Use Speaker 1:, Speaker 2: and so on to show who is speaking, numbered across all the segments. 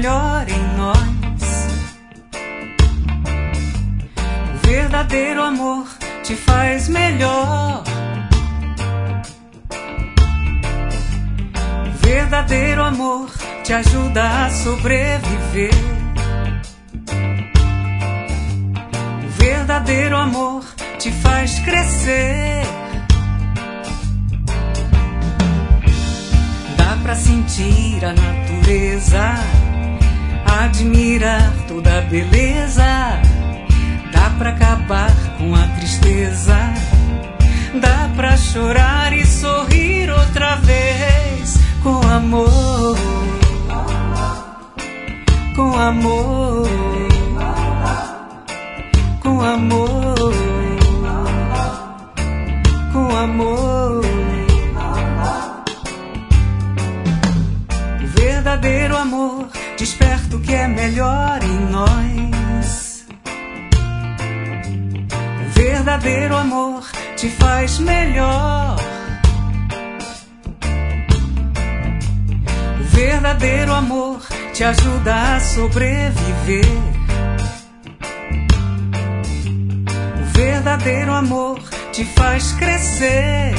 Speaker 1: melhor em nós. O verdadeiro amor te faz melhor. O verdadeiro amor te ajuda a sobreviver. O verdadeiro amor te faz crescer. Dá pra sentir a natureza, admirar toda a beleza. Dá pra acabar com a tristeza. Dá pra chorar e sorrir outra vez. Com amor, com amor, com amor, com amor. O verdadeiro amor desperta o que é melhor em nós. O verdadeiro amor te faz melhor. O verdadeiro amor te ajuda a sobreviver. O verdadeiro amor te faz crescer.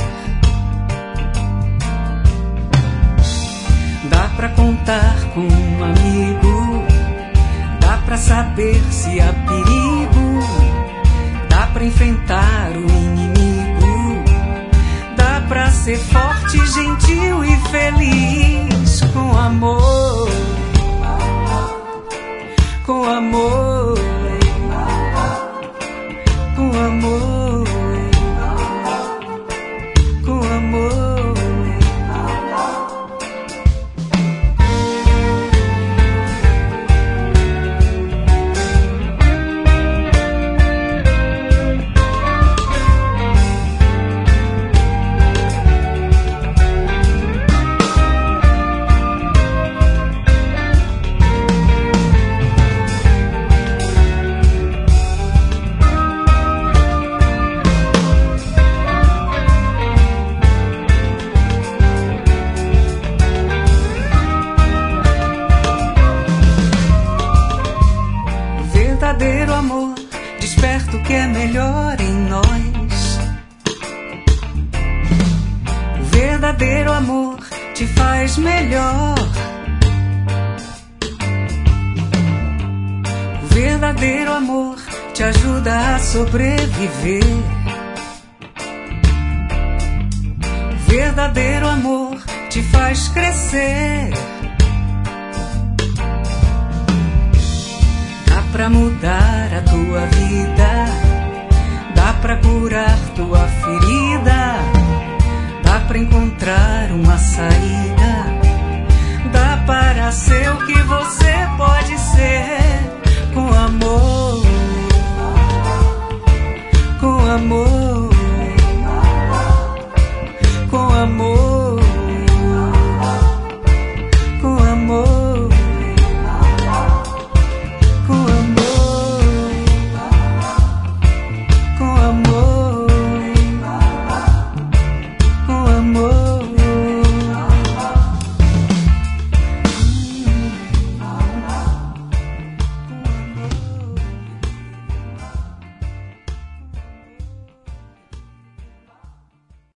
Speaker 1: Dá pra contar com um amigo. Dá pra saber se há perigo. Dá pra enfrentar o inimigo. Dá pra ser forte, gentil e feliz. Com amor, com amor, com amor, com amor. O verdadeiro amor desperta o que é melhor em nós. O verdadeiro amor te faz melhor. O verdadeiro amor te ajuda a sobreviver. O verdadeiro amor te faz crescer. Dá pra mudar a tua vida. Dá pra curar tua ferida. Dá pra encontrar uma saída. Dá para ser o que você pode ser. Com amor, com amor.